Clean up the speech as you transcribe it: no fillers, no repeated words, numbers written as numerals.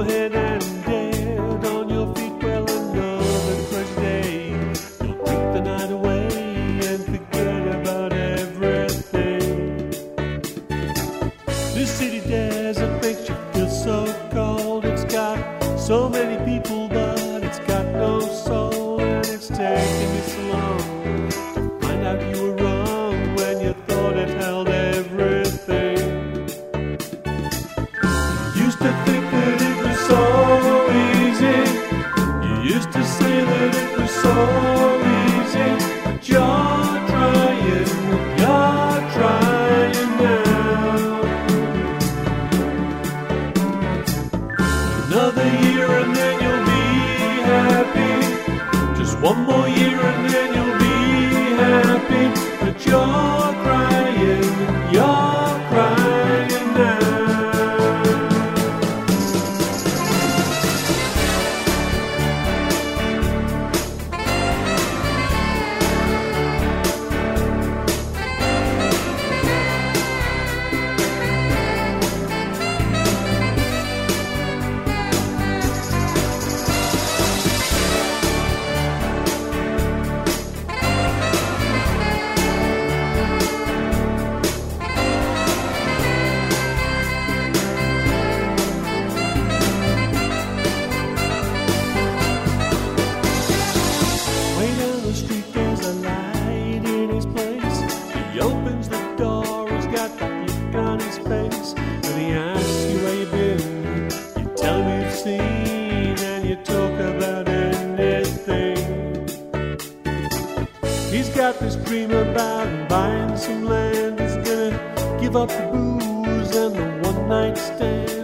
ahead and dead on your feet. Well, another crazy day. You'll take the night away and forget about everything. This city desert makes you feel so cold. It's got so many people, but it's got no soul. And it's taken me so long to find out you were wrong when you thought it held everything. You used to think that it was so easy. You used to say that it was so easy. But you're trying now. Another year and then you'll be happy. Just one more year and then you'll be happy. But you're crying now. He opens the door, he's got that look on his face. When he asks you where you've been, you tell him you've seen, and you talk about anything. He's got this dream about buying some land. He's gonna give up the booze and the one-night stand.